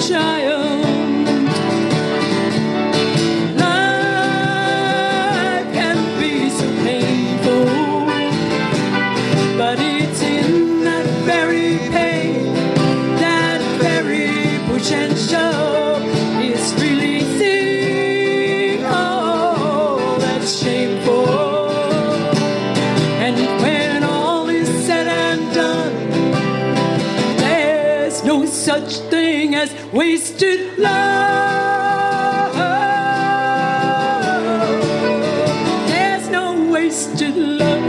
child. Life can be so painful, but it's in that very pain, that very push and shove is releasing all that's shameful. And when all is said and done, there's no such thing as wasted love. There's no wasted love.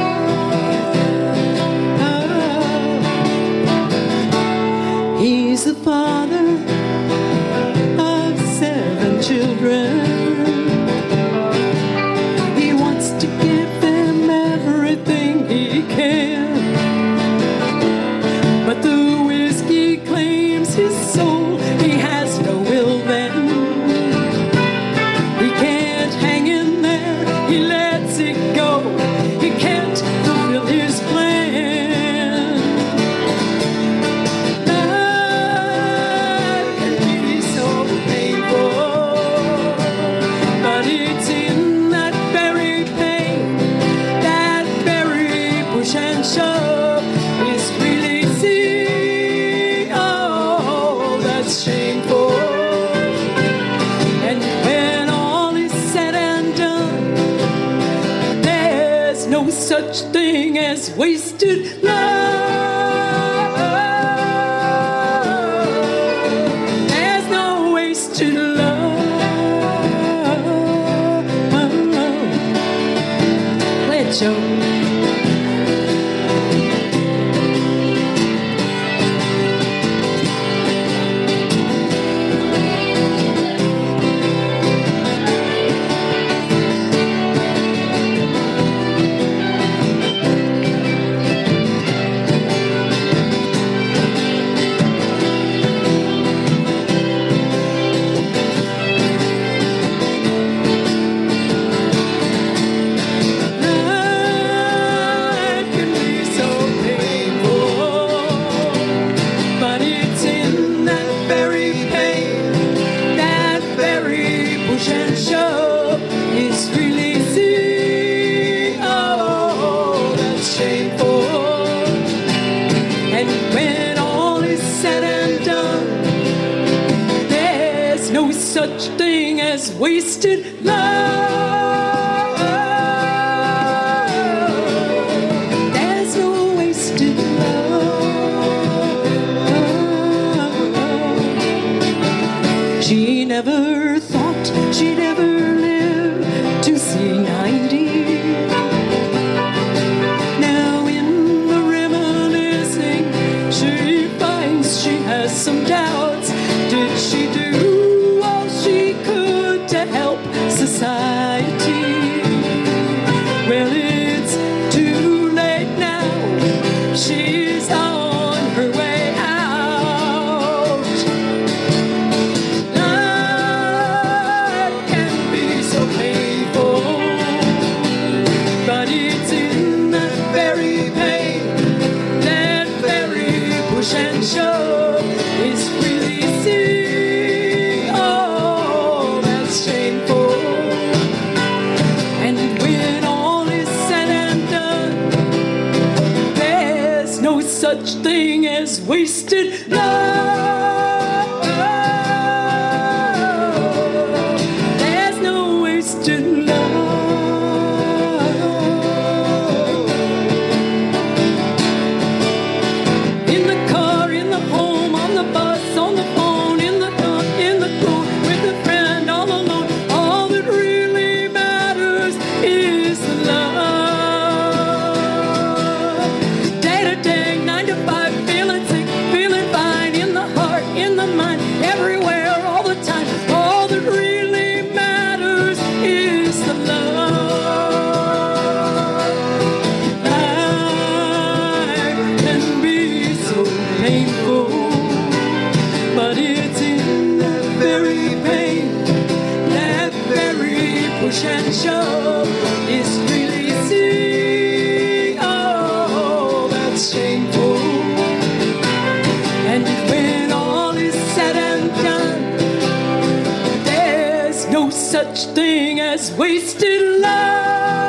He's the father of 7 children. He wants to give them everything he can, but the whiskey claims his soul. He has no will then. He can't hang in there. He lets it go. He can't fulfill his plan. Life can be so painful, but it's in that very pain, that very push and shove is releasing all that's shameful. And when all is said and done, there's no such thing as wasted love. There's no wasted love. Play it, Joe. Life can be so painful, but it's in that very pain, that very push and shove is releasing all that's shameful. And when all is said and done, there's no such thing as wasted love. There's no wasted love. She never thought she'd ever live to see 90. Now in the reminiscing, she finds she has some doubts. Did she do all she could to help society? Well, it's too late now. She's on her way out. Life can be so painful, but it's in that very pain, that very push and shove is releasing all that's shameful. And when all is said and done, there's no such thing as wasted love. There's no wasted love. In the car, in the home, on the bus, on the phone, in the car, in the coat, with a friend, all alone, all that really matters is the love. Day to day, 9 to 5, feeling sick, feeling fine, in the heart, in the mind, everywhere, all the time. All that really matters is the love. Life can be so painful, but it's in that very pain, that very push and shove is releasing all that's shameful. And when all is said and has wasted love.